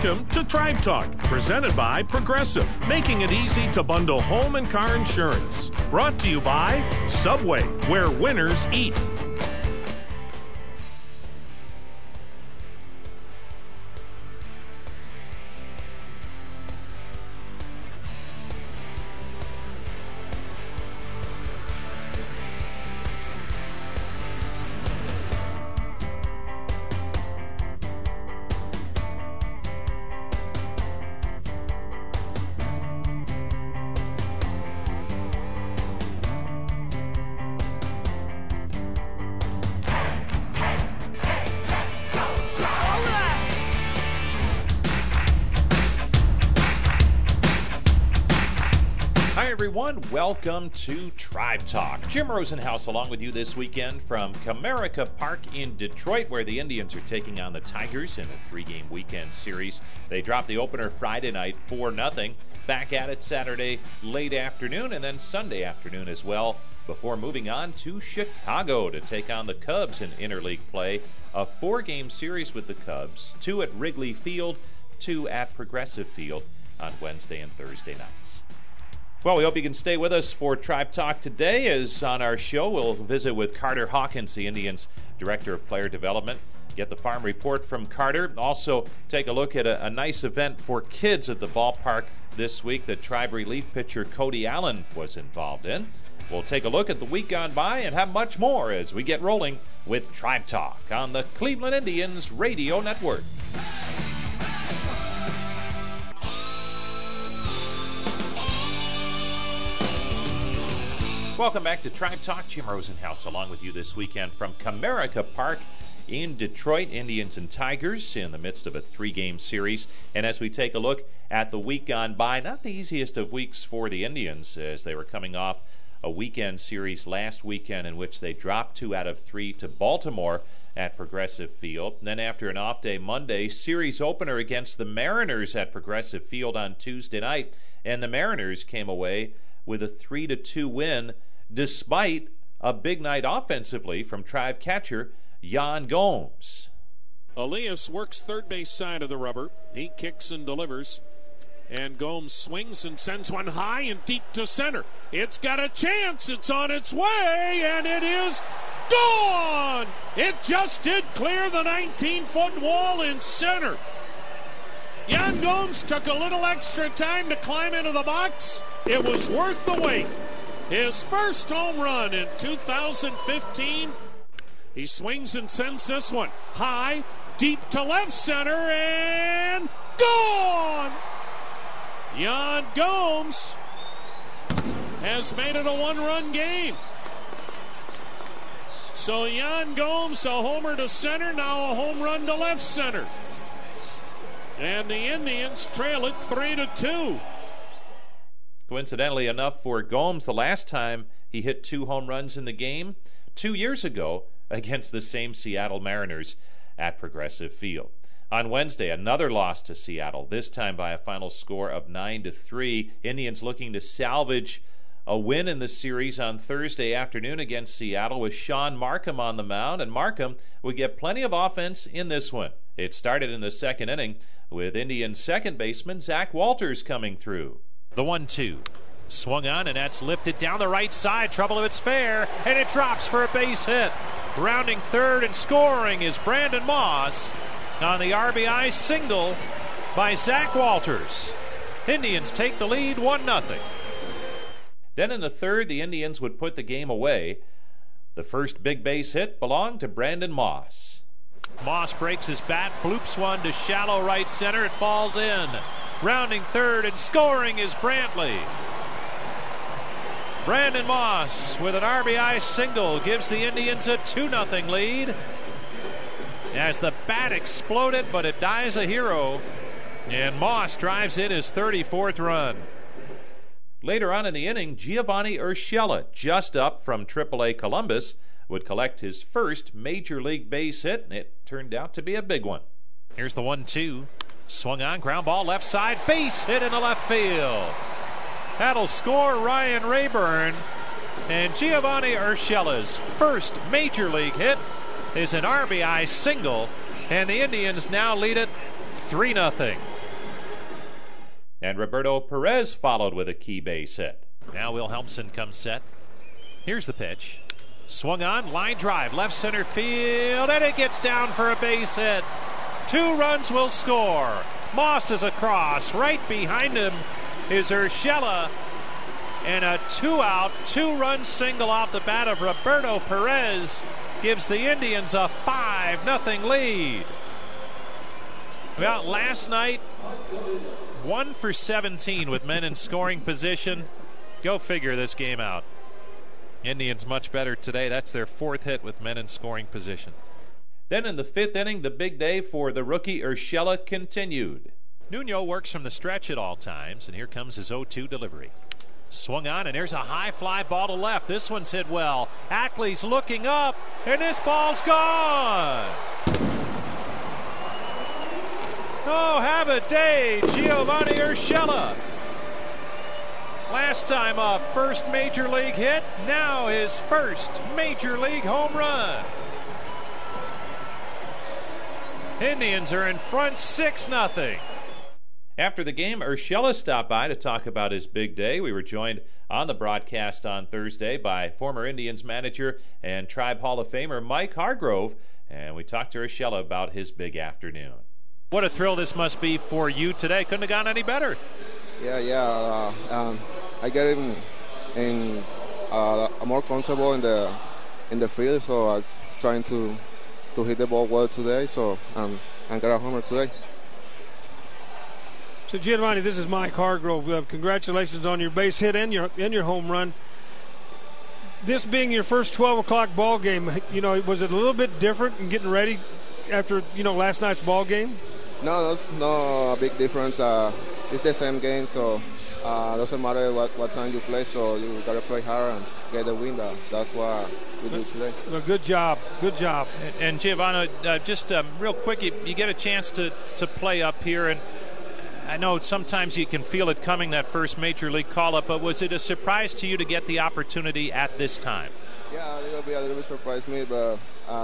Welcome to Tribe Talk, presented by Progressive, making it easy to bundle home and car insurance. Brought to you by Subway, where winners eat. Everyone, welcome to Tribe Talk. Jim Rosenhaus along with you this weekend from Comerica Park in Detroit, where the Indians are taking on the Tigers in a three-game weekend series. They dropped the opener Friday night 4-0. Back at it Saturday late afternoon and then Sunday afternoon as well, before moving on to Chicago to take on the Cubs in interleague play. A four-game series with the Cubs, 2 at Wrigley Field, 2 at Progressive Field on Wednesday and Thursday nights. Well, we hope you can stay with us for Tribe Talk today. As on our show, we'll visit with Carter Hawkins, the Indians' Director of Player Development. Get the farm report from Carter. Also, take a look at a nice event for kids at the ballpark this week that Tribe relief pitcher Cody Allen was involved in. We'll take a look at the week gone by and have much more as we get rolling with Tribe Talk on the Cleveland Indians Radio Network. Welcome back to Tribe Talk. Jim Rosenhaus along with you this weekend from Comerica Park in Detroit. Indians and Tigers in the midst of a three-game series. And as we take a look at the week gone by, not the easiest of weeks for the Indians, as they were coming off a weekend series last weekend in which they dropped 2 out of 3 to Baltimore at Progressive Field. And then after an off day Monday, series opener against the Mariners at Progressive Field on Tuesday night. And the Mariners came away with a 3-2 win, despite a big night offensively from Tribe catcher Yan Gomes. Elias works third base side of the rubber. He kicks and delivers. And Gomes swings and sends one high and deep to center. It's got a chance. It's on its way, and it is gone! It just did clear the 19-foot wall in center. Yan Gomes took a little extra time to climb into the box. It was worth the wait. His first home run in 2015. He swings and sends this one high, deep to left center, and gone! Yan Gomes has made it a one-run game. So Yan Gomes, a homer to center, now a home run to left center. And the Indians trail it 3-2. Coincidentally enough for Gomes, the last time he hit 2 home runs in the game, 2 years ago against the same Seattle Mariners at Progressive Field. On Wednesday, another loss to Seattle, this time by a final score of 9-3. Indians looking to salvage a win in the series on Thursday afternoon against Seattle with Sean Markham on the mound, and Markham would get plenty of offense in this one. It started in the second inning with Indians second baseman Zach Walters coming through. The 1-2. Swung on, and that's lifted down the right side. Trouble if it's fair, and it drops for a base hit. Rounding third and scoring is Brandon Moss on the RBI single by Zach Walters. Indians take the lead 1-0. Then in the third, the Indians would put the game away. The first big base hit belonged to Brandon Moss. Moss breaks his bat, bloops one to shallow right center. It falls in. Rounding third and scoring is Brantley. Brandon Moss with an RBI single gives the Indians a 2-0 lead. As the bat exploded, but it dies a hero. And Moss drives in his 34th run. Later on in the inning, Giovanni Urshela, just up from AAA Columbus, would collect his first major league base hit, and it turned out to be a big one. Here's the 1-2. Swung on, ground ball left side, base hit in the left field. That'll score Ryan Rayburn. And Giovanni Urshela's first major league hit is an RBI single, and the Indians now lead it 3-0. and Roberto Perez followed with a key base hit. Now Wilhelmsen comes set. Here's the pitch. Swung on, line drive, left center field, and it gets down for a base hit. 2 runs will score. Moss is across. Right behind him is Urshela. And a 2-out, 2-run single off the bat of Roberto Perez gives the Indians a 5-0 lead. Well, last night, 1 for 17 with men in scoring position. Go figure this game out. Indians much better today. That's their 4th hit with men in scoring position. Then in the 5th inning, the big day for the rookie Urshela continued. Nuno works from the stretch at all times, and here comes his 0-2 delivery. Swung on, and there's a high fly ball to left. This one's hit well. Ackley's looking up, and this ball's gone. Oh, have a day, Giovanni Urshela. Last time up, first major league hit, now his first major league home run. Indians are in front 6-0. After the game, Urshela stopped by to talk about his big day. We were joined on the broadcast on Thursday by former Indians manager and Tribe Hall of Famer Mike Hargrove, and we talked to Urshela about his big afternoon. What a thrill this must be for you today. Couldn't have gone any better. Yeah. I get in more comfortable in the field, so I was trying to hit the ball well today, so I got a homer today. So Giovanni, this is Mike Hargrove. Congratulations on your base hit and your home run. This being your first 12 o'clock ball game, was it a little bit different in getting ready after last night's ball game? No, there's no big difference. It's the same game, so doesn't matter what time you play. So you gotta play hard and get the win. That's what we do today. Well, good job. And Giovanni, just real quick, you get a chance to play up here, and I know sometimes you can feel it coming, that first major league call-up, but was it a surprise to you to get the opportunity at this time? Yeah, a little bit surprised me, but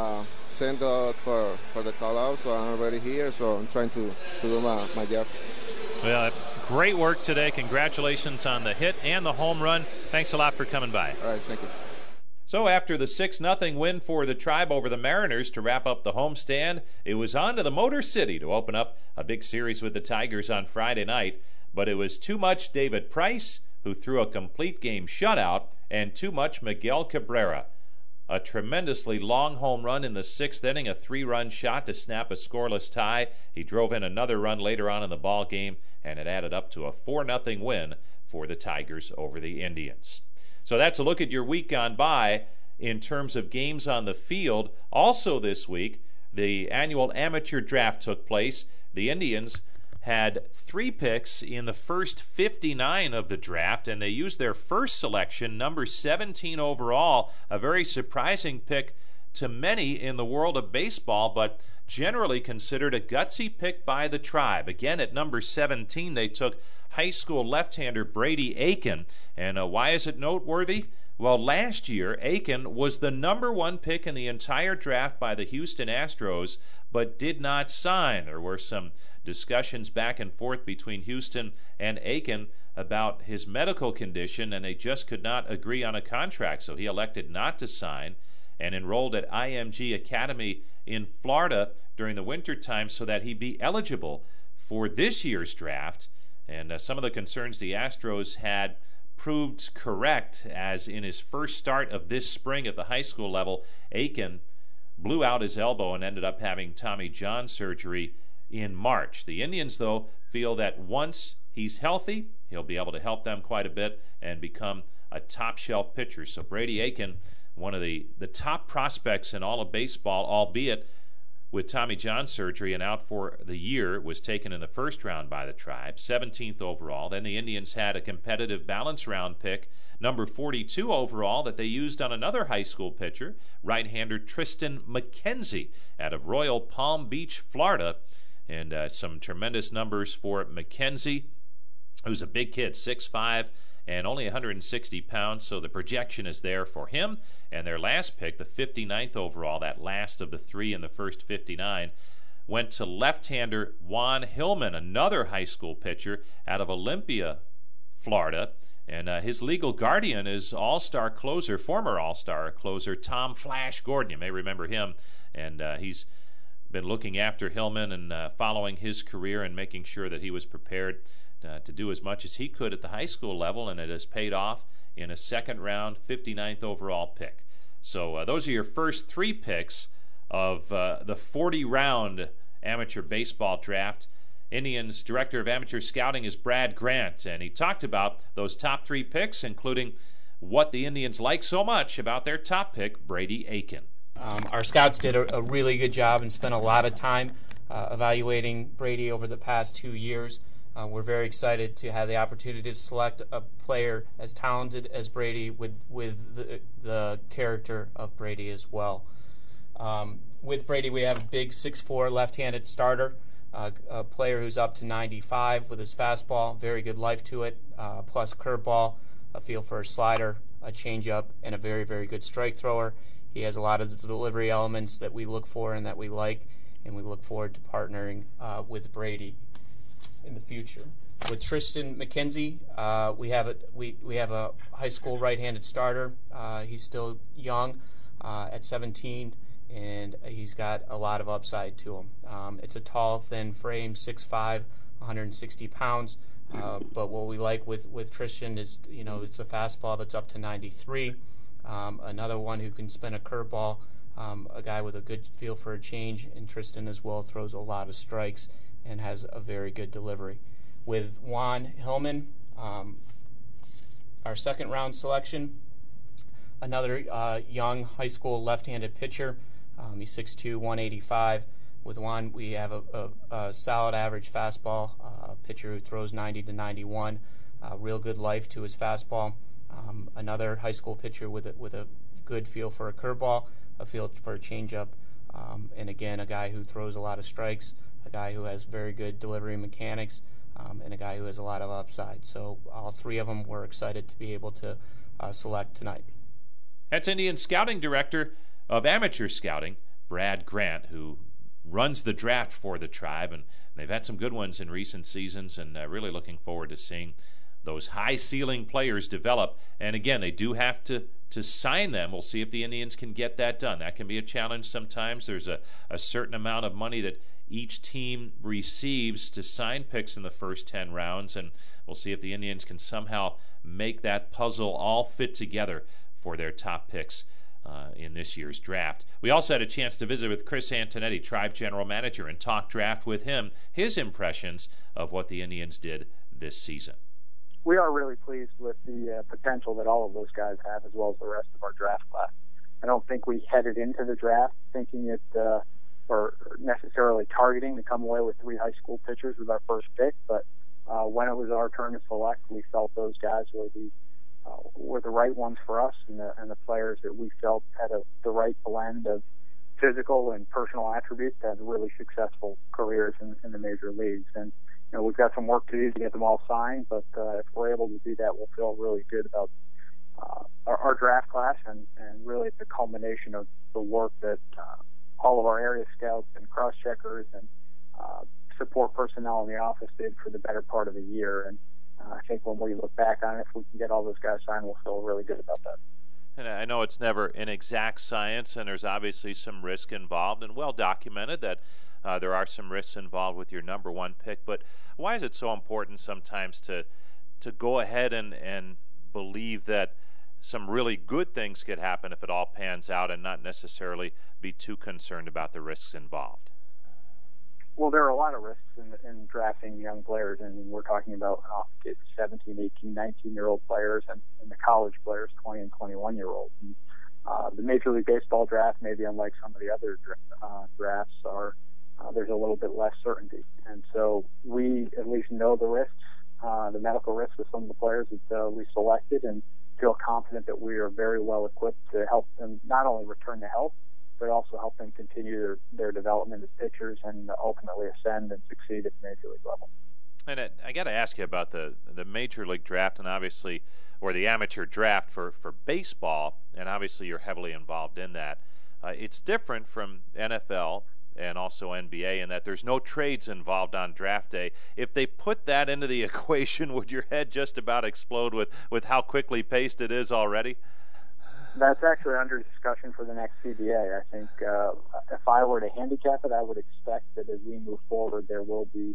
thank God for the call-out, so I'm already here, so I'm trying to do my job. Well, great work today. Congratulations on the hit and the home run. Thanks a lot for coming by. All right, thank you. So after the 6-0 win for the Tribe over the Mariners to wrap up the homestand, it was on to the Motor City to open up a big series with the Tigers on Friday night. But it was too much David Price, who threw a complete game shutout, and too much Miguel Cabrera. A tremendously long home run in the 6th inning, a 3-run shot to snap a scoreless tie. He drove in another run later on in the ball game, and it added up to a 4-0 win for the Tigers over the Indians. So that's a look at your week gone by in terms of games on the field. Also this week, the annual amateur draft took place. The Indians had 3 picks in the first 59 of the draft, and they used their first selection, number 17 overall, a very surprising pick to many in the world of baseball, but generally considered a gutsy pick by the Tribe. Again, at number 17, they took high school left-hander Brady Aiken. And why is it noteworthy? Well, last year, Aiken was the number 1 pick in the entire draft by the Houston Astros, but did not sign. There were some discussions back and forth between Houston and Aiken about his medical condition, and they just could not agree on a contract, so he elected not to sign and enrolled at IMG Academy in Florida during the wintertime so that he'd be eligible for this year's draft. And some of the concerns the Astros had proved correct, as in his first start of this spring at the high school level, Aiken blew out his elbow and ended up having Tommy John surgery in March. The Indians, though, feel that once he's healthy, he'll be able to help them quite a bit and become a top-shelf pitcher. So Brady Aiken, one of the top prospects in all of baseball, albeit with Tommy John surgery and out for the year, was taken in the first round by the Tribe, 17th overall. Then the Indians had a competitive balance round pick, number 42 overall, that they used on another high school pitcher, right-hander Tristan McKenzie out of Royal Palm Beach, Florida. And some tremendous numbers for McKenzie, who's a big kid, 6'5", and only 160 pounds, so the projection is there for him. And their last pick, the 59th overall, that last of the 3 in the first 59, went to left-hander Juan Hillman, another high school pitcher out of Olympia, Florida. And his legal guardian is all-star closer, former all-star closer Tom Flash Gordon. You may remember him. And he's been looking after Hillman and following his career and making sure that he was prepared to do as much as he could at the high school level, and it has paid off in a second-round, 59th overall pick. So those are your first 3 picks of the 40-round amateur baseball draft. Indians Director of Amateur Scouting is Brad Grant, and he talked about those top 3 picks, including what the Indians like so much about their top pick, Brady Aiken. Our scouts did a really good job and spent a lot of time evaluating Brady over the past 2 years. We're very excited to have the opportunity to select a player as talented as Brady with the character of Brady as well. With Brady, we have a big 6'4" left-handed starter, a player who's up to 95 with his fastball, very good life to it, plus curveball, a feel for a slider, a changeup, and a very, very good strike thrower. He has a lot of the delivery elements that we look for and that we like, and we look forward to partnering with Brady in the future. With Tristan McKenzie, we have a high school right-handed starter. He's still young at 17, and he's got a lot of upside to him. It's a tall, thin frame, 6'5", 160 pounds. But what we like with Tristan is, it's a fastball that's up to 93. Another one who can spin a curveball, a guy with a good feel for a change, and Tristan as well throws a lot of strikes and has a very good delivery. With Juan Hillman, our second-round selection, another young high school left-handed pitcher. He's 6'2", 185. With Juan, we have a solid average fastball, pitcher who throws 90 to 91, real good life to his fastball. Another high school pitcher with a good feel for a curveball, a feel for a changeup, and again, a guy who throws a lot of strikes, a guy who has very good delivery mechanics, and a guy who has a lot of upside. So all 3 of them we're excited to be able to select tonight. That's Indian Scouting Director of Amateur Scouting, Brad Grant, who runs the draft for the Tribe, and they've had some good ones in recent seasons, and really looking forward to seeing those high-ceiling players develop. And again, they do have to sign them. We'll see if the Indians can get that done. That can be a challenge sometimes. There's a certain amount of money that each team receives to sign picks in the first 10 rounds, and we'll see if the Indians can somehow make that puzzle all fit together for their top picks in this year's draft. We also had a chance to visit with Chris Antonetti, Tribe General Manager, and talk draft with him, his impressions of what the Indians did this season. We are really pleased with the potential that all of those guys have, as well as the rest of our draft class. I don't think we headed into the draft thinking it or necessarily targeting to come away with 3 high school pitchers with our first pick, but when it was our turn to select, we felt those guys were the right ones for us, and the players that we felt had the right blend of physical and personal attributes to have really successful careers in the major leagues. And we've got some work to do to get them all signed, but if we're able to do that, we'll feel really good about our draft class, and really it's a culmination of the work that all of our area scouts and cross-checkers and support personnel in the office did for the better part of the year. And I think when we look back on it, if we can get all those guys signed, we'll feel really good about that. And I know it's never an exact science, and there's obviously some risk involved, and well documented that there are some risks involved with your number 1 pick. But why is it so important sometimes to go ahead and believe that some really good things could happen if it all pans out, and not necessarily be too concerned about the risks involved? Well, there are a lot of risks in drafting young players, and we're talking about 17, 18, 19-year-old players and the college players, 20 and 21-year-olds. And the Major League Baseball draft, maybe unlike some of the other drafts, there's a little bit less certainty. And so we at least know the risks, the medical risks of some of the players that we selected, and feel confident that we are very well equipped to help them not only return to health, but also help them continue their development as pitchers and ultimately ascend and succeed at the major league level. And I got to ask you about the major league draft, and obviously, or the amateur draft for baseball, and obviously you're heavily involved in that. It's different from NFL and also NBA, and that there's no trades involved on draft day. If they put that into the equation, would your head just about explode with how quickly paced it is already? That's actually under discussion for the next CBA. I think if I were to handicap it, I would expect that as we move forward, there will be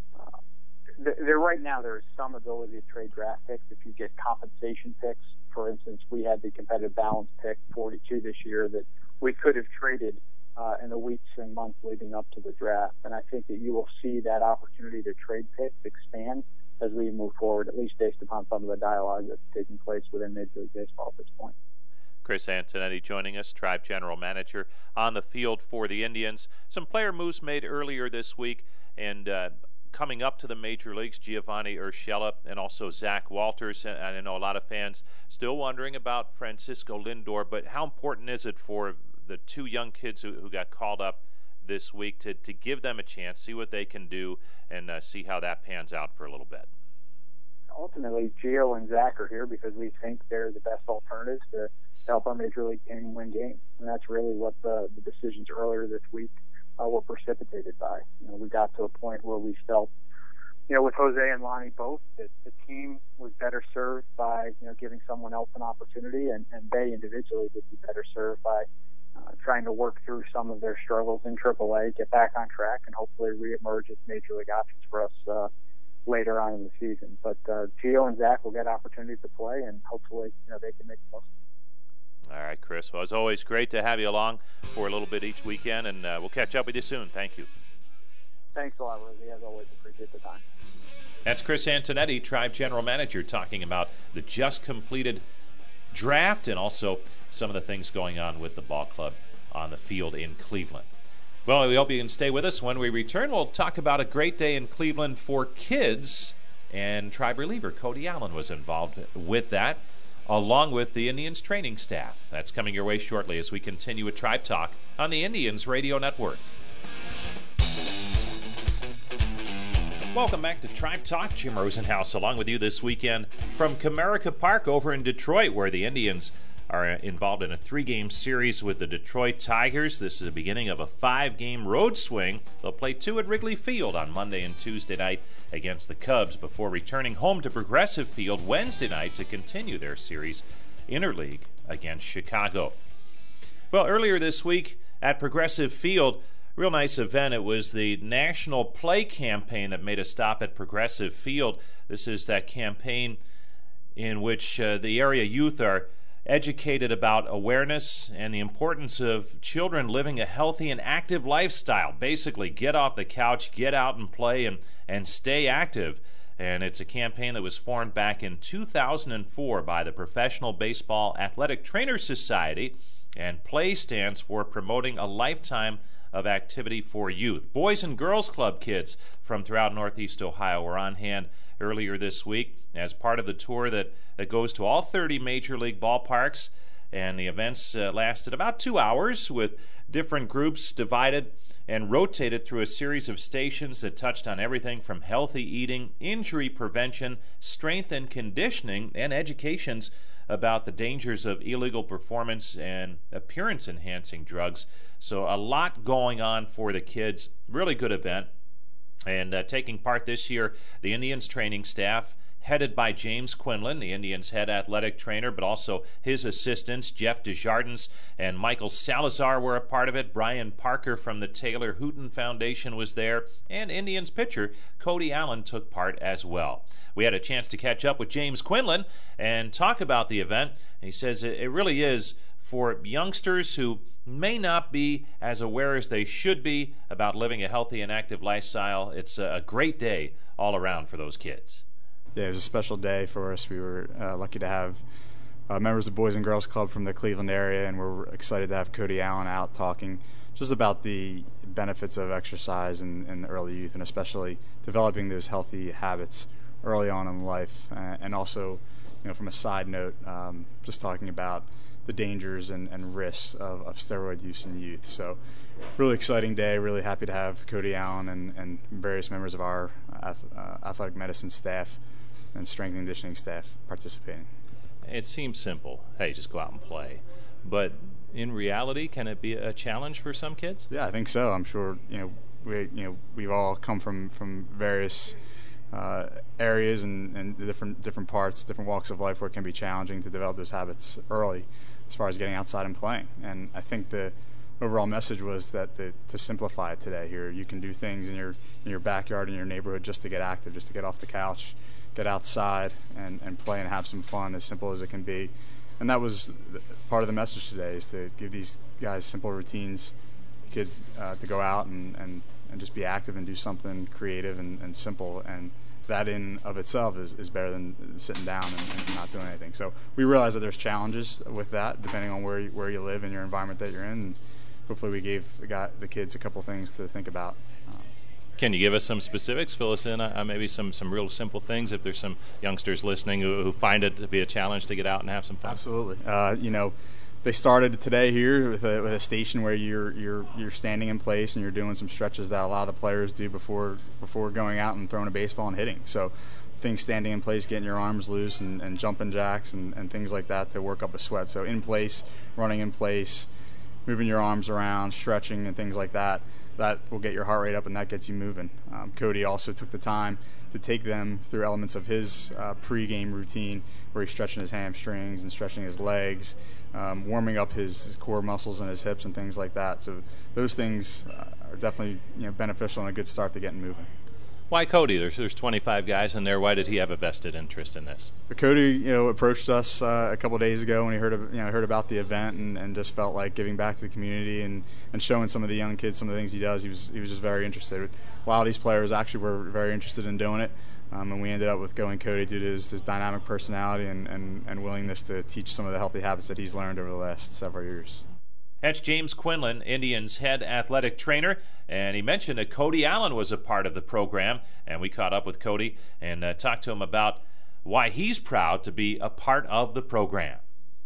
right now there is some ability to trade draft picks if you get compensation picks. For instance, we had the competitive balance pick 42 this year that we could have traded in the weeks and months leading up to the draft. And I think that you will see that opportunity to trade picks expand as we move forward, at least based upon some of the dialogue that's taking place within Major League Baseball at this point. Chris Antonetti joining us, Tribe General Manager, on the field for the Indians. Some player moves made earlier this week, and coming up to the major leagues, Giovanni Urshela and also Zach Walters. And I know a lot of fans still wondering about Francisco Lindor, but how important is it for the two young kids who got called up this week to give them a chance, see what they can do, and see how that pans out for a little bit? Ultimately, Gio and Zach are here because we think they're the best alternatives to help our Major League team win games. And that's really what the decisions earlier this week were precipitated by. We got to a point where we felt, with Jose and Lonnie both, that the team was better served by, giving someone else an opportunity, and they individually would be better served by trying to work through some of their struggles in AAA, get back on track, and hopefully reemerge as Major League options for us later on in the season. But Gio and Zach will get opportunities to play, and hopefully, they can make the most of it. All right, Chris. Well, it's always great to have you along for a little bit each weekend, and we'll catch up with you soon. Thank you. Thanks a lot, Rosie. As always, appreciate the time. That's Chris Antonetti, Tribe General Manager, talking about the just completed draft and also some of the things going on with the ball club on the field in Cleveland. Well, we hope you can stay with us. When we return, we'll talk about a great day in Cleveland for kids, and Tribe reliever Cody Allen was involved with that, along with the Indians training staff. That's coming your way shortly as we continue with Tribe Talk on the Indians Radio Network. Welcome back to Tribe Talk. Jim Rosenhaus along with you this weekend from Comerica Park over in Detroit, where the Indians are involved in a 3-game series with the Detroit Tigers. This is the beginning of a 5-game road swing. They'll play 2 at Wrigley Field on Monday and Tuesday night against the Cubs before returning home to Progressive Field Wednesday night to continue their series interleague against Chicago. Well, earlier this week at Progressive Field, real nice event. It was the National Play campaign that made a stop at Progressive Field. This is that campaign in which the area youth are educated about awareness and the importance of children living a healthy and active lifestyle. Basically, get off the couch, get out and play, and stay active. And it's a campaign that was formed back in 2004 by the Professional Baseball Athletic Trainers Society, and PLAY stands for Promoting a Lifetime of Activity for Youth. Boys and Girls Club kids from throughout Northeast Ohio were on hand earlier this week as part of the tour that goes to all 30 Major League ballparks, and the events lasted about 2 hours with different groups divided and rotated through a series of stations that touched on everything from healthy eating, injury prevention, strength and conditioning, and educations about the dangers of illegal performance and appearance-enhancing drugs. So a lot going on for the kids. Really good event. And taking part this year, the Indians training staff, headed by James Quinlan, the Indians' head athletic trainer, but also his assistants, Jeff Desjardins and Michael Salazar, were a part of it. Brian Parker from the Taylor Hooten Foundation was there, and Indians pitcher Cody Allen took part as well. We had a chance to catch up with James Quinlan and talk about the event. He says it really is for youngsters who may not be as aware as they should be about living a healthy and active lifestyle. It's a great day all around for those kids. Yeah, it was a special day for us. We were lucky to have members of the Boys and Girls Club from the Cleveland area, and we're excited to have Cody Allen out talking just about the benefits of exercise in the early youth, and especially developing those healthy habits early on in life. And also, from a side note, just talking about the dangers and risks of steroid use in youth. So really exciting day, really happy to have Cody Allen and various members of our athletic medicine staff and strength and conditioning staff participating. It seems simple. Hey, just go out and play. but in reality, can it be a challenge for some kids? Yeah, I think so. I'm sure we've all come from various areas and different parts, different walks of life where it can be challenging to develop those habits early, as far as getting outside and playing. And I think the overall message was that to simplify it today. Here, you can do things in your backyard, in your neighborhood, just to get active, just to get off the couch, get outside and play and have some fun, as simple as it can be. And that was part of the message today, is to give these guys simple routines, kids to go out and just be active and do something creative and simple. And that in of itself is better than sitting down and not doing anything. So we realize that there's challenges with that, depending on where you live and your environment that you're in. And hopefully we gave the kids a couple things to think about. Can you give us some specifics? Fill us in on maybe some real simple things, if there's some youngsters listening who find it to be a challenge to get out and have some fun. Absolutely. They started today here with a station where you're standing in place and you're doing some stretches that a lot of the players do before going out and throwing a baseball and hitting. So things standing in place, getting your arms loose and jumping jacks and things like that to work up a sweat. So in place, running in place, moving your arms around, stretching and things like that. That will get your heart rate up and that gets you moving. Cody also took the time to take them through elements of his pre-game routine, where he's stretching his hamstrings and stretching his legs, warming up his core muscles and his hips and things like that. So those things are definitely beneficial and a good start to getting moving. Why Cody? There's 25 guys in there. Why did he have a vested interest in this? Cody, approached us a couple of days ago when he heard about the event and just felt like giving back to the community and showing some of the young kids some of the things he does. He was just very interested. A lot of these players actually were very interested in doing it, and we ended up with going Cody due to his dynamic personality and willingness to teach some of the healthy habits that he's learned over the last several years. That's James Quinlan, Indians' head athletic trainer, and he mentioned that Cody Allen was a part of the program, and we caught up with Cody and talked to him about why he's proud to be a part of the program.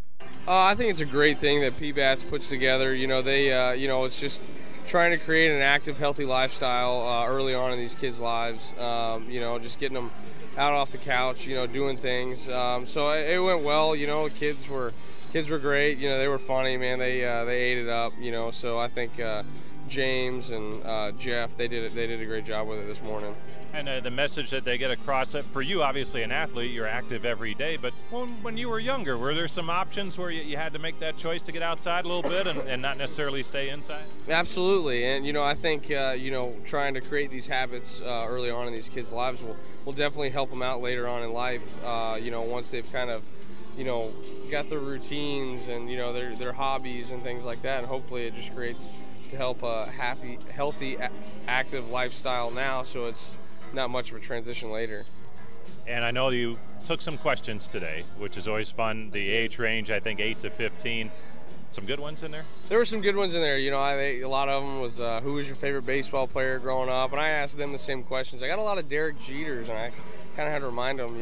I think it's a great thing that PBATS puts together. It's just trying to create an active, healthy lifestyle early on in these kids' lives. Just getting them out off the couch, doing things. So it went well. Kids were great. They were funny, man. They ate it up. So I think James and Jeff, they did a great job with it this morning. And the message that they get across, for you, obviously an athlete, you're active every day, but when you were younger, were there some options where you had to make that choice to get outside a little bit and not necessarily stay inside? Absolutely, and I think trying to create these habits early on in these kids' lives will definitely help them out later on in life. Once they've kind of got their routines and their hobbies and things like that, and hopefully it just creates to help a healthy, active lifestyle now, so it's not much of a transition later. And I know you took some questions today, which is always fun. The age range, I think 8 to 15. Some good ones in there? There were some good ones in there. A lot of them was who was your favorite baseball player growing up, and I asked them the same questions. I got a lot of Derek Jeters, and I kind of had to remind them.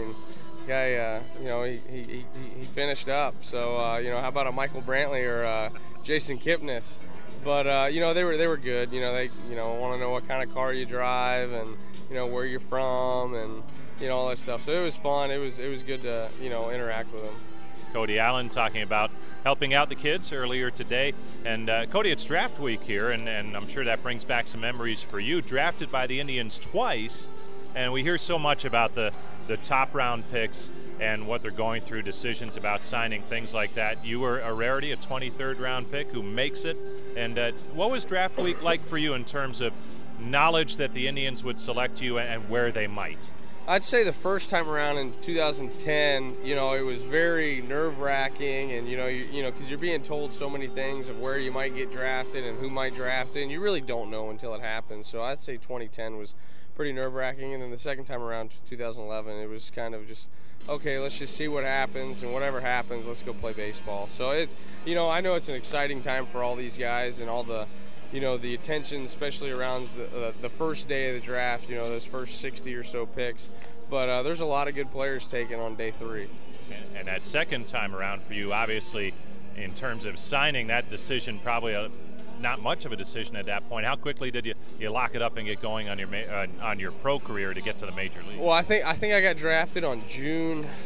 Guy, he finished up. So how about a Michael Brantley or Jason Kipnis? But they were good. They want to know what kind of car you drive and where you're from and all that stuff. So it was fun. It was good to interact with them. Cody Allen talking about helping out the kids earlier today. And Cody, it's draft week here, and I'm sure that brings back some memories for you. Drafted by the Indians twice, and we hear so much about the top round picks and what they're going through, decisions about signing, things like that. You were a rarity, a 23rd round pick who makes it. And what was draft week like for you in terms of knowledge that the Indians would select you and where they might? I'd say the first time around in 2010, it was very nerve-wracking, and because you're being told so many things of where you might get drafted and who might draft it, and you really don't know until it happens. So I'd say 2010 was pretty nerve-wracking, and then the second time around, 2011, it was kind of just, okay, let's just see what happens, and whatever happens, let's go play baseball. So I know it's an exciting time for all these guys and all the the attention, especially around the first day of the draft, those first 60 or so picks. But there's a lot of good players taken on day 3. And that second time around for you, obviously, in terms of signing, that decision probably not much of a decision at that point. How quickly did you lock it up and get going on your pro career to get to the major league? Well, I think I got drafted on June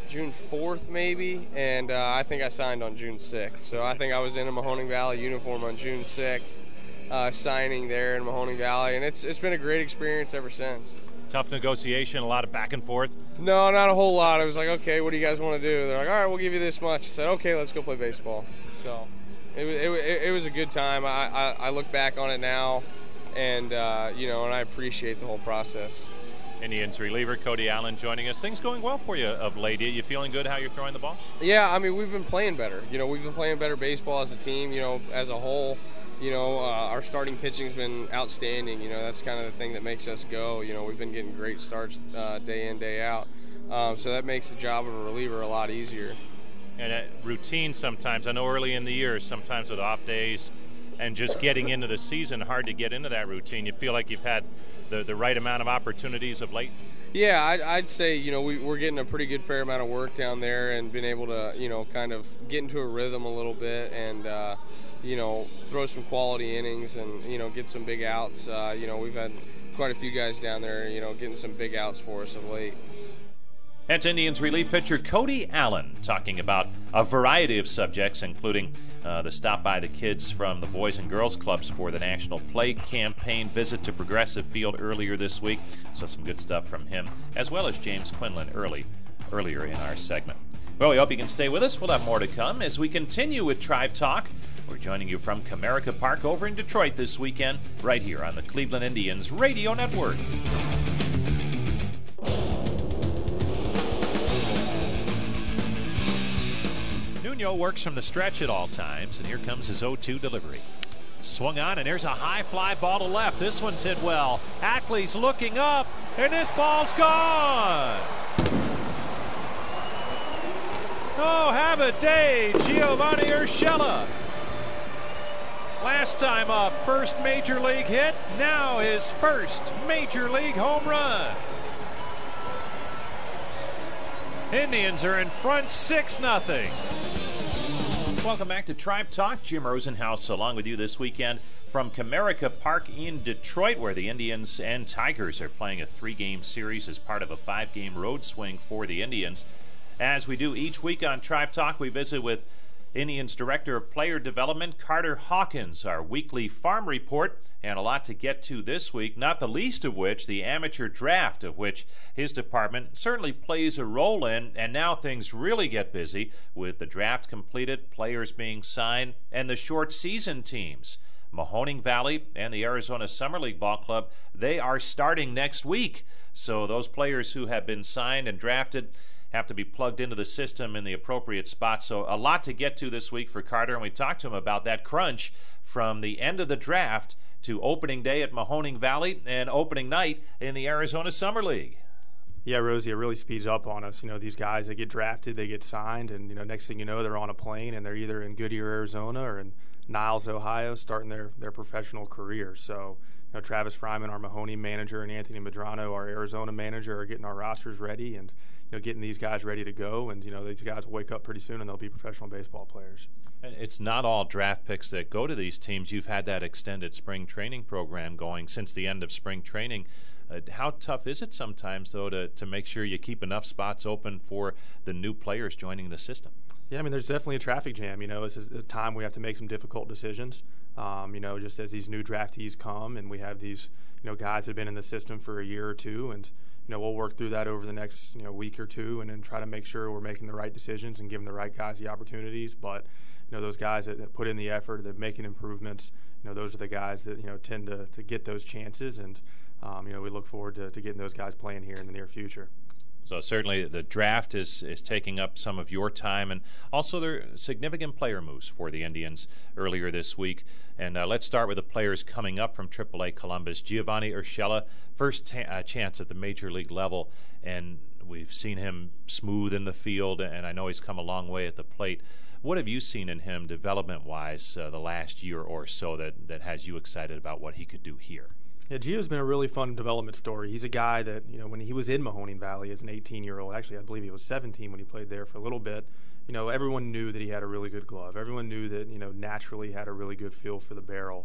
June 4th maybe, and I think I signed on June 6th. So I think I was in a Mahoning Valley uniform on June 6th, signing there in Mahoning Valley, and it's been a great experience ever since. Tough negotiation, a lot of back and forth. No, not a whole lot. I was like, okay, what do you guys want to do? They're like, all right, we'll give you this much. I said, okay, let's go play baseball. So it was a good time. I look back on it now, and and I appreciate the whole process. Indians reliever Cody Allen joining us. Things going well for you of late. You feeling good how you're throwing the ball? Yeah, I mean, we've been playing better. We've been playing better baseball as a team, as a whole. Our starting pitching's been outstanding. That's kind of the thing that makes us go. We've been getting great starts day in, day out. So that makes the job of a reliever a lot easier. And routine sometimes, I know early in the year, sometimes with off days and just getting into the season, hard to get into that routine. You feel like you've had the right amount of opportunities of late? Yeah, I'd say, we're getting a pretty good fair amount of work down there and been able to, kind of get into a rhythm a little bit and, throw some quality innings and, get some big outs. We've had quite a few guys down there, getting some big outs for us of late. That's Indians relief pitcher Cody Allen talking about a variety of subjects, including the stop by the kids from the Boys and Girls Clubs for the National Play Campaign, visit to Progressive Field earlier this week. So some good stuff from him, as well as James Quinlan earlier in our segment. Well, we hope you can stay with us. We'll have more to come as we continue with Tribe Talk. We're joining you from Comerica Park over in Detroit this weekend, right here on the Cleveland Indians Radio Network. Nuno works from the stretch at all times, and here comes his 0-2 delivery. Swung on, and there's a high fly ball to left. This one's hit well. Ackley's looking up, and this ball's gone. Oh, have a day, Giovanni Urshela. Last time up, first major league hit, now his first major league home run. Indians are in front 6-0. Welcome back to Tribe Talk. Jim Rosenhaus along with you this weekend from Comerica Park in Detroit, where the Indians and Tigers are playing a 3-game series as part of a 5-game road swing for the Indians. As we do each week on Tribe Talk, we visit with Indians Director of Player Development, Carter Hawkins, our weekly farm report, and a lot to get to this week, not the least of which the amateur draft, of which his department certainly plays a role in, and now things really get busy with the draft completed, players being signed, and the short season teams. Mahoning Valley and the Arizona Summer League Ball Club, they are starting next week. So those players who have been signed and drafted have to be plugged into the system in the appropriate spot. So a lot to get to this week for Carter, and we talked to him about that crunch from the end of the draft to opening day at Mahoning Valley and opening night in the Arizona Summer League. Yeah, Rosie, it really speeds up on us. These guys, they get drafted, they get signed, and, next thing you know, they're on a plane and they're either in Goodyear, Arizona or in Niles, Ohio, starting their professional career. So, Travis Fryman, our Mahoning manager, and Anthony Medrano, our Arizona manager, are getting our rosters ready and, getting these guys ready to go. And, these guys will wake up pretty soon and they'll be professional baseball players. And it's not all draft picks that go to these teams. You've had that extended spring training program going since the end of spring training. How tough is it sometimes, though, to make sure you keep enough spots open for the new players joining the system? Yeah, there's definitely a traffic jam. It's a time we have to make some difficult decisions. Just as these new draftees come and we have these, guys that have been in the system for a year or two, and we'll work through that over the next, week or two, and then try to make sure we're making the right decisions and giving the right guys the opportunities. But those guys that put in the effort, that making improvements, those are the guys that tend to get those chances, and we look forward to getting those guys playing here in the near future. So certainly the draft is taking up some of your time, and also there are significant player moves for the Indians earlier this week. And let's start with the players coming up from AAA Columbus. Giovanni Urshela, first chance at the major league level, and we've seen him smooth in the field, and I know he's come a long way at the plate. What have you seen in him development-wise the last year or so that has you excited about what he could do here? Yeah, Gio's been a really fun development story. He's a guy that, when he was in Mahoning Valley as an 18-year-old, actually I believe he was 17 when he played there for a little bit, everyone knew that he had a really good glove. Everyone knew that, naturally had a really good feel for the barrel.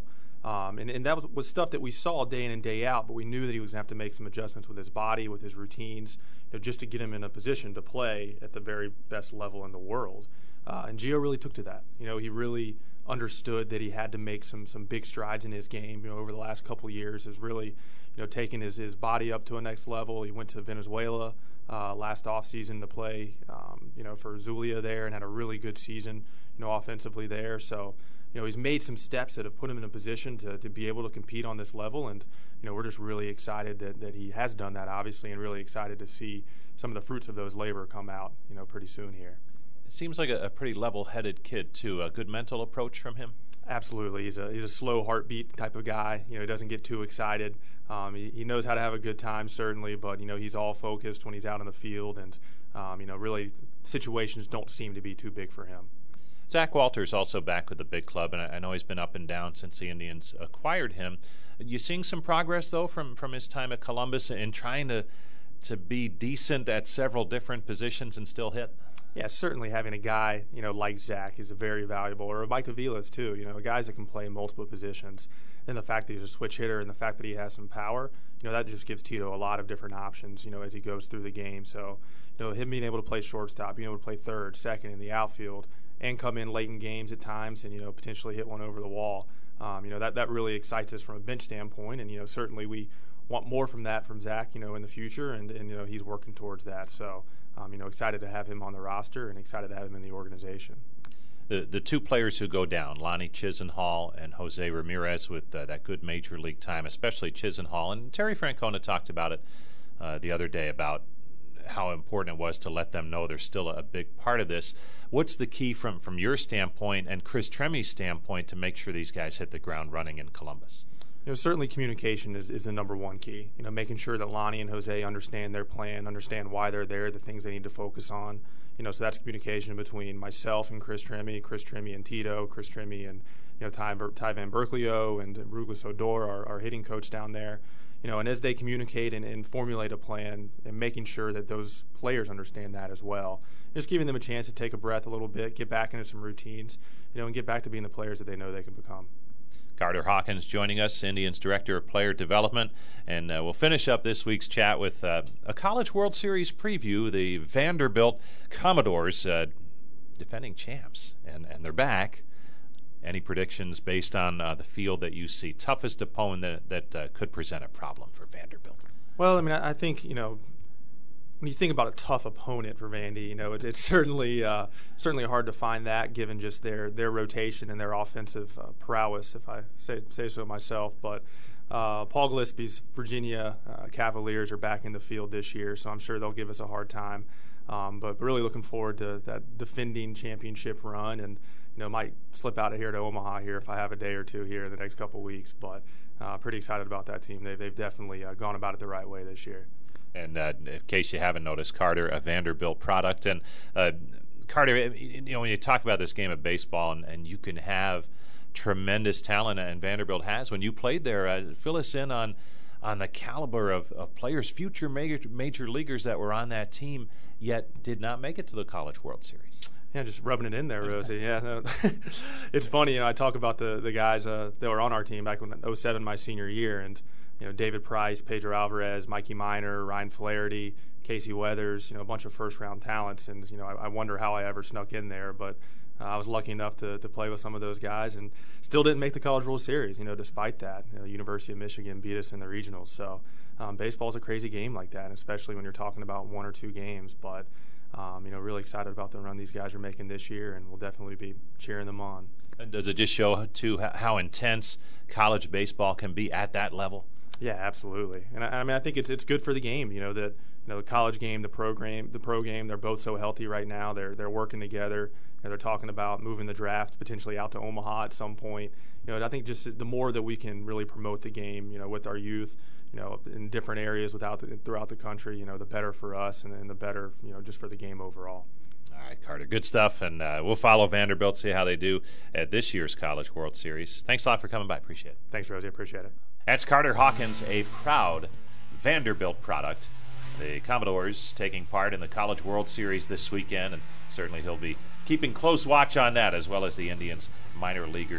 And that was stuff that we saw day in and day out, but we knew that he was going to have to make some adjustments with his body, with his routines, just to get him in a position to play at the very best level in the world. And Gio really took to that. He really understood that he had to make some big strides in his game. Over the last couple of years, has really, taken his body up to a next level. He went to Venezuela last offseason to play, for Zulia there, and had a really good season, offensively there. So, he's made some steps that have put him in a position to be able to compete on this level, and we're just really excited that he has done that, obviously, and really excited to see some of the fruits of those labor come out, pretty soon here. It seems like a pretty level-headed kid, too. A good mental approach from him? Absolutely. He's a slow heartbeat type of guy. He doesn't get too excited. He knows how to have a good time, certainly, but, he's all focused when he's out on the field, and, really situations don't seem to be too big for him. Zach Walters also back with the big club, and I know he's been up and down since the Indians acquired him. You seeing some progress, though, from his time at Columbus in trying to be decent at several different positions and still hit? Yeah, certainly having a guy, like Zach is a very valuable, or Mike Aviles too, guys that can play multiple positions. And the fact that he's a switch hitter and the fact that he has some power, that just gives Tito a lot of different options, as he goes through the game. So, him being able to play shortstop, being able to play third, second in the outfield, and come in late in games at times and, potentially hit one over the wall. That really excites us from a bench standpoint. And, certainly we want more from that from Zach, in the future. And he's working towards that. So, excited to have him on the roster and excited to have him in the organization. The two players who go down, Lonnie Chisenhall and Jose Ramirez, with that good major league time, especially Chisenhall. And Terry Francona talked about it the other day about how important it was to let them know they're still a big part of this. What's the key from your standpoint and Chris Tremy's standpoint to make sure these guys hit the ground running in Columbus? Certainly communication is the number one key. Making sure that Lonnie and Jose understand their plan, understand why they're there, the things they need to focus on. So that's communication between myself and Chris Tremy and Tito, Chris Tremy and Ty Van Berkelio and Ruglis Odor, our hitting coach down there. And as they communicate and formulate a plan, and making sure that those players understand that as well, just giving them a chance to take a breath a little bit, get back into some routines, and get back to being the players that they know they can become. Carter Hawkins joining us, Indians Director of Player Development, and we'll finish up this week's chat with a College World Series preview. The Vanderbilt Commodores, defending champs, and they're back. Any predictions based on the field that you see? Toughest opponent that could present a problem for Vanderbilt? Well, I think, when you think about a tough opponent for Vandy, it's certainly hard to find that given just their rotation and their offensive prowess, if I say so myself. But Paul Gillespie's Virginia Cavaliers are back in the field this year, so I'm sure they'll give us a hard time. But really looking forward to that defending championship run, and might slip out of here to Omaha here if I have a day or two here in the next couple of weeks. But pretty excited about that team. They've definitely gone about it the right way this year. And in case you haven't noticed, Carter, a Vanderbilt product. And Carter, when you talk about this game of baseball, and you can have tremendous talent, and Vanderbilt has. When you played there, fill us in on the caliber of players, future major leaguers that were on that team, yet did not make it to the College World Series. Yeah, just rubbing it in there, Rosie. Yeah, no. It's funny. I talk about the guys that were on our team back in 2007, my senior year, and David Price, Pedro Alvarez, Mikey Minor, Ryan Flaherty, Casey Weathers, a bunch of first-round talents. And, I wonder how I ever snuck in there. But I was lucky enough to play with some of those guys and still didn't make the College World Series, despite that. University of Michigan beat us in the regionals. So baseball's a crazy game like that, especially when you're talking about one or two games. But, really excited about the run these guys are making this year, and we'll definitely be cheering them on. And does it just show, too, how intense college baseball can be at that level? Yeah, absolutely. And I think it's good for the game. The college game, the pro game, they're both so healthy right now. They're working together. They're talking about moving the draft potentially out to Omaha at some point. I think just the more that we can really promote the game, with our youth, in different areas throughout the country, the better for us and the better, just for the game overall. All right, Carter, good stuff, and we'll follow Vanderbilt, see how they do at this year's College World Series. Thanks a lot for coming by. Appreciate it. Thanks, Rosie. I appreciate it. That's Carter Hawkins, a proud Vanderbilt product. The Commodores taking part in the College World Series this weekend, and certainly he'll be keeping close watch on that, as well as the Indians minor leaguers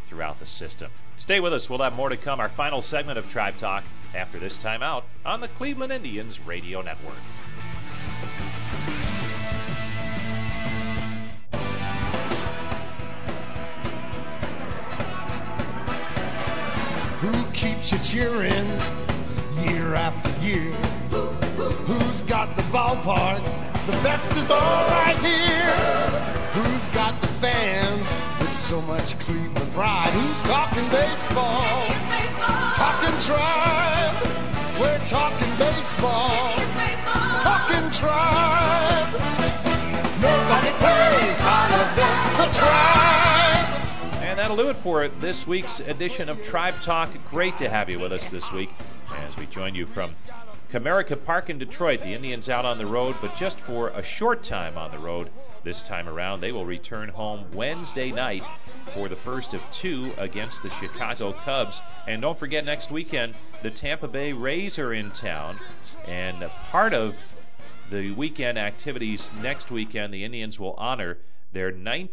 throughout the system. Stay with us. We'll have more to come. Our final segment of Tribe Talk after this timeout on the Cleveland Indians Radio Network. Who keeps you cheering year after year? Who's got the ballpark? The best is all right here. Who's got the fans with so much Cleveland pride? Who's talking baseball? Talking Tribe. We're talking baseball. Talking Tribe. Nobody plays harder than the Tribe. And that'll do it for this week's edition of Tribe Talk. Great to have you with us this week as we join you from Comerica Park in Detroit. The Indians out on the road, but just for a short time on the road this time around. They will return home Wednesday night for the first of two against the Chicago Cubs. And don't forget, next weekend, the Tampa Bay Rays are in town. And part of the weekend activities next weekend, the Indians will honor their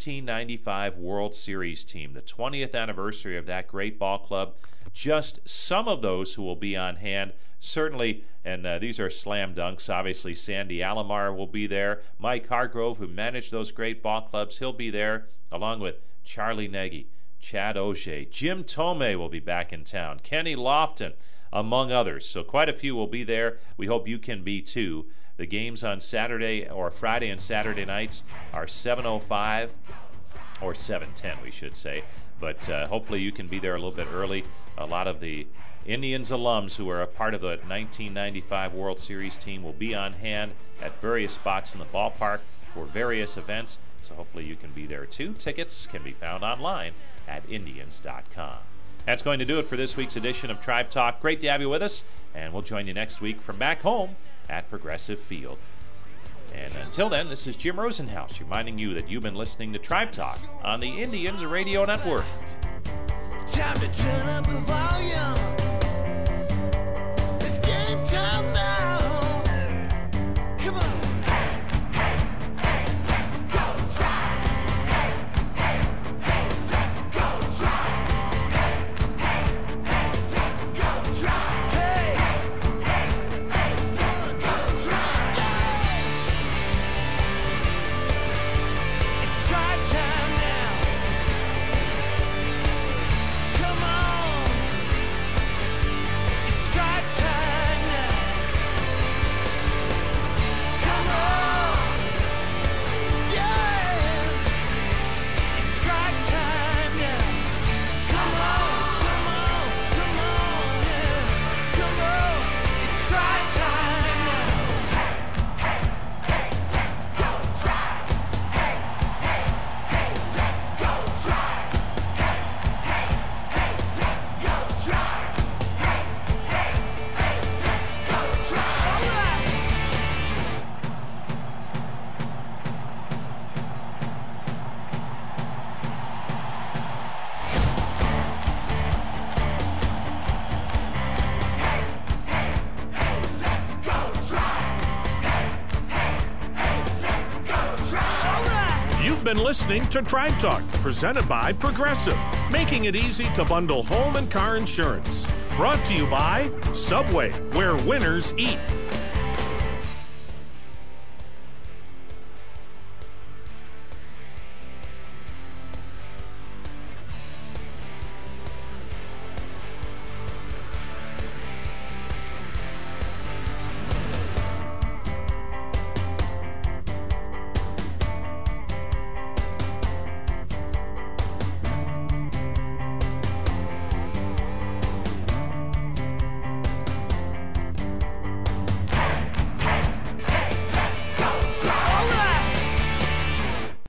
1995 World Series team, the 20th anniversary of that great ball club. Just some of those who will be on hand, certainly, and these are slam dunks. Obviously, Sandy Alomar will be there. Mike Hargrove, who managed those great ball clubs, he'll be there, along with Charlie Nagy, Chad O'Shea. Jim Thome will be back in town. Kenny Lofton, among others. So quite a few will be there. We hope you can be too. The games on Saturday or Friday and Saturday nights are 7:05 or 7:10, we should say. But hopefully you can be there a little bit early. A lot of the Indians alums who are a part of the 1995 World Series team will be on hand at various spots in the ballpark for various events. So hopefully you can be there too. Tickets can be found online at Indians.com. That's going to do it for this week's edition of Tribe Talk. Great to have you with us, and we'll join you next week from back home at Progressive Field. And until then, this is Jim Rosenhaus reminding you that you've been listening to Tribe Talk on the Indians Radio Network. Time to turn up the volume. It's game time now. Come on. Let's go Tribe. Hey, hey, hey, let's go Tribe. Hey, hey, hey, let's go Tribe. Hey, hey, hey, let's go Tribe. It's Tribe time now. Come on. It's Tribe time now. Come on. Yeah. It's Tribe time now. Come on, come on, come on, yeah. Come on. It's Tribe time now. Hey, hey, hey, let's go Tribe. Hey, hey, hey, let's go Tribe. Hey, hey, hey, let's go Tribe. Hey, hey, hey, let's go Tribe. All right. Let's go Tribe. Hey, hey, hey, let's go Tribe. All right. You've been listening to Tribe Talk, presented by Progressive, making it easy to bundle home and car insurance. Brought to you by Subway, where winners eat.